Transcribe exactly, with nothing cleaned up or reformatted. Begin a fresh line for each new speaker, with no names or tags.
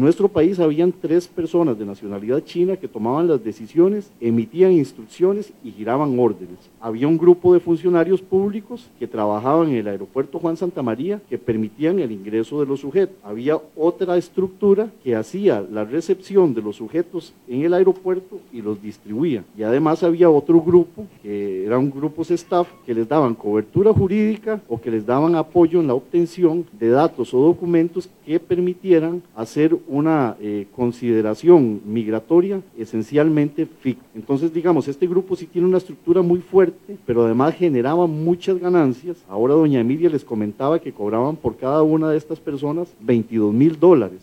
nuestro país habían tres personas de nacionalidad china que tomaban las decisiones, emitían instrucciones y giraban órdenes. Había un grupo de funcionarios públicos que trabajaban en el aeropuerto Juan Santamaría que permitían el ingreso de los sujetos. Había otra estructura que hacía la recepción de los sujetos en el aeropuerto y los distribuía. Y además había otro grupo, que eran grupos staff, que les daban cobertura jurídica o que les daban apoyo en la obtención de datos o documentos que permitieran hacer una eh, consideración migratoria esencialmente ficta. Entonces, digamos, este grupo sí tiene una estructura muy fuerte, pero además generaba muchas ganancias. Ahora doña Emilia les comentaba que cobraban por cada una de estas personas veintidós mil dólares.